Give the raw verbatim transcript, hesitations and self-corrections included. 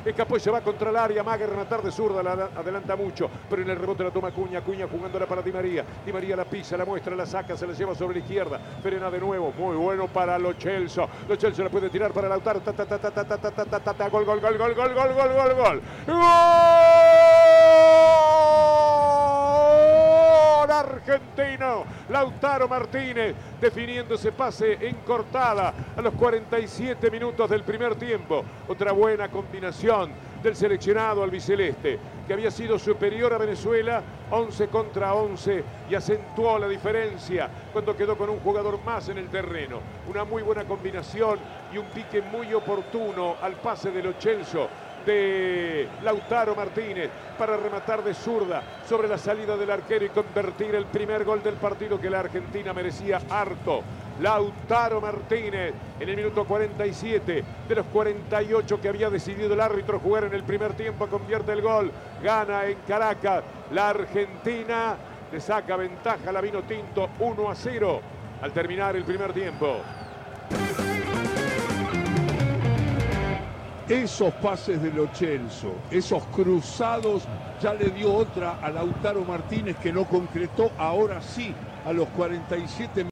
escapó y se va contra el área, amaga rematar de zurda, la adelanta mucho, pero en el rebote la toma Acuña, Acuña jugándola para Di María, Di María la pisa, la muestra, la saca, se la lleva sobre la izquierda, frena de nuevo, muy bueno para Lo Celso, Lo Celso la puede tirar para Lautaro, ta ta ta ta ta ta ta ta ta ta, gol, gol, gol, gol, gol, gol, gol, gol, gol, gol, argentino, Lautaro Martínez definiendo ese pase en cortada a los cuarenta y siete minutos del primer tiempo. Otra buena combinación del seleccionado albiceleste, que había sido superior a Venezuela once contra once y acentuó la diferencia cuando quedó con un jugador más en el terreno. Una muy buena combinación y un pique muy oportuno al pase de Lo Celso, de Lautaro Martínez, para rematar de zurda sobre la salida del arquero y convertir el primer gol del partido que la Argentina merecía harto. Lautaro Martínez en el minuto cuarenta y siete de los cuarenta y ocho que había decidido el árbitro jugar en el primer tiempo, convierte el gol, gana en Caracas la Argentina, le saca ventaja a la Vinotinto uno a cero al terminar el primer tiempo. Esos pases de Lo Celso, esos cruzados, ya le dio otra a Lautaro Martínez que no concretó, ahora sí, a los cuarenta y siete